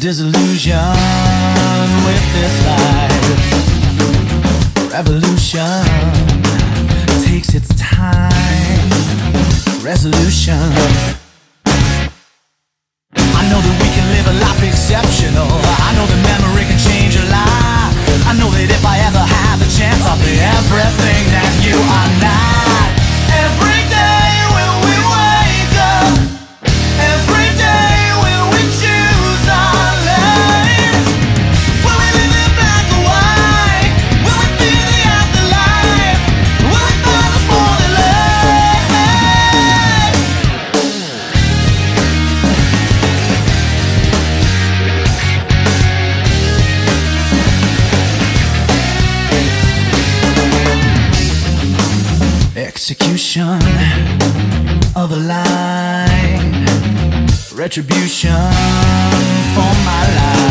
disillusion with this life. Revolution takes its time. Resolution. I know that we can live a life exceptional. I know that memory can change a life. I know that if I ever have a chance, I'll be everything that you are not. Every day will we wake up. Every day will we choose our lives. Will we live in black or white? Will we feel the afterlife? Will we find the falling light? Execution of a line, retribution for my life.